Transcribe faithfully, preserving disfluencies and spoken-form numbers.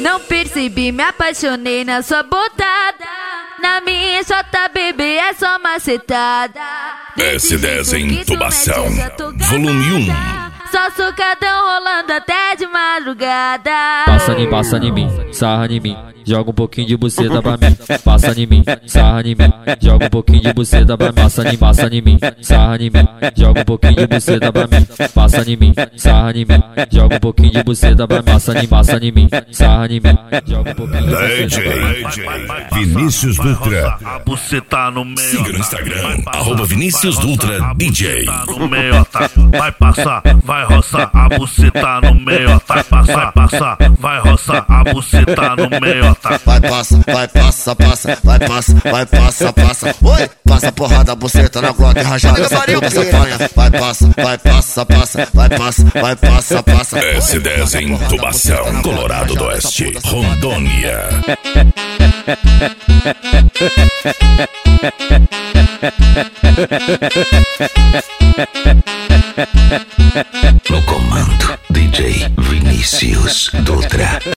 Não percebi, me apaixonei na sua botada. Na minha xota, bebê, é só macetada. S dez em Tubação, volume um. Só socadão rolando até de madrugada. Passa em mim, passa em mim, sarra em mim. Joga um pouquinho de buceta pra mim. Passa em mim, sarra em mim. Joga um pouquinho de buceta pra mim. Passa em, passa em mim, sarra em mim. Joga um pouquinho de buceta pra mim. Passa em mim, sarra em mim. Joga um pouquinho de buceta pra mim. Passa em, passa em mim, sarra em mim. Joga um pouquinho de buceta pra mim. D J Vinícius Dutra. A buceta no meio. Siga no Instagram, arroba Vinícius Dutra D J. No meio, tá? Vai passar, vai roçar a buceta no meio, vai passar, passar, vai roçar a buceta no meio, tá? Vai passa, vai passa, passa, vai passa, vai passa, passa. Oi, passa porrada, buceta na glock rajada, essa puta se apanha. Vai passa, vai passa, passa, vai passa, vai passa, passa. S dez em Tubação, Colorado do Oeste, Rondônia. No comando, D J Vinícius Dutra.